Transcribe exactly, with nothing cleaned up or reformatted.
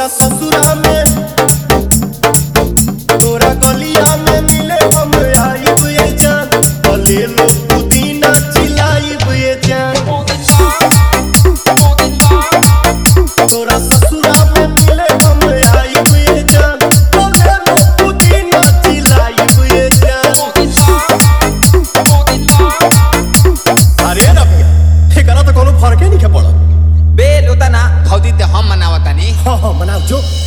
ससुरा में तोरा गलिया में मिले हम आइब ये जान ले लो पुदीना चिलाइब ये जान तोरा ससुरा में मिले हम आइब ये जान ले लो पुदीना चिलाइब ये जान। अरे रबिया एकरा तो कोनो फर्क नहीं के पड़त बे लोता ना भौजी ते हम मनावतानी। हां हां मनाओ जो।